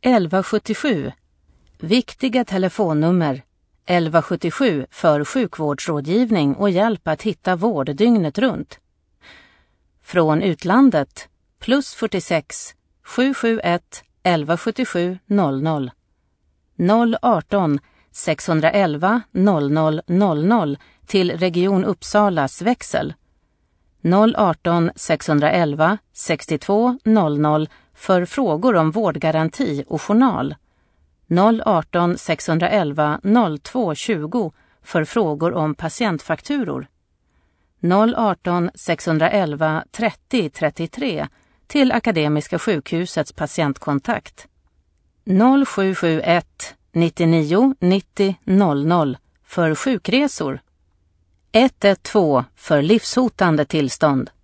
1177. Viktiga telefonnummer. 1177 för sjukvårdsrådgivning och hjälp att hitta vård dygnet runt. Från utlandet +46 771 1177 00 018 611 00 00 till Region Uppsalas växel. 018 611 62 00 för frågor om vårdgaranti och journal. 018 611 02 20 för frågor om patientfakturor. 018 611 30 33 till Akademiska sjukhusets patientkontakt. 0771 99 90 00 för sjukresor. 112 för livshotande tillstånd.